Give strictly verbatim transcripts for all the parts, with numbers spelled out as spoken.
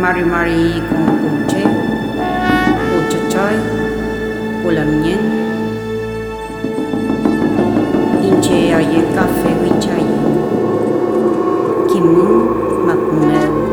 Mari Mari con Punche, Uchachoy, Ulamien, Inche Aye Café Wichayi, Kimun Macumel.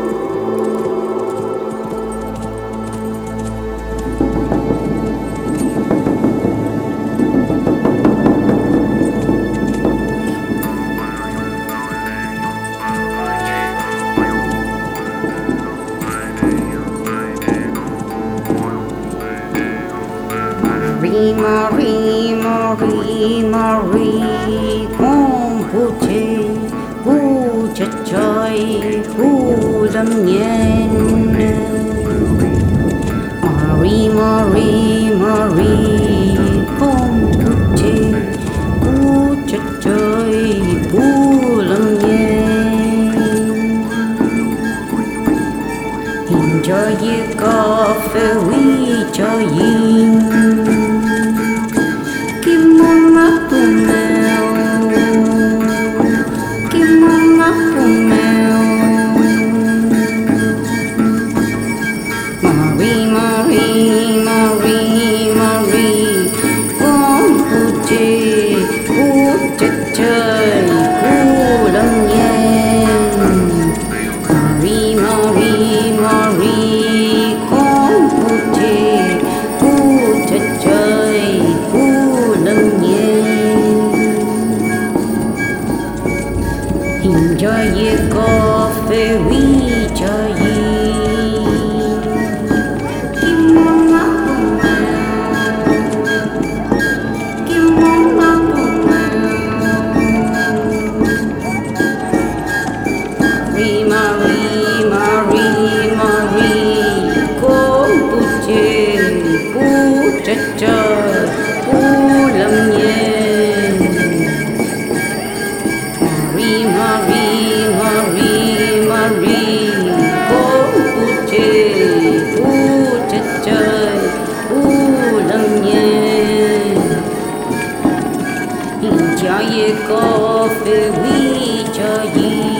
Marie, Marie, Marie, Marie, con Puche, Puchachoy, Ulamien. Marie, Marie, Marie, con Puche, Puchachoy, Ulamien. Enjoy your coffee, we join. Marie, Marie, Marie, Marie, con Puche, Puchachoy, Ulamien. Marie, Marie, Marie, con Puche, Puchachoy, Ulamien. Enjoy your coffee, we joy. Marie, Marie, Marie, con Puche, Puchachoy, Ulamien. Marie, Marie, Marie, Marie, con Puche, Puchachoy, Ulamien. Enjoy your coffee, we joy.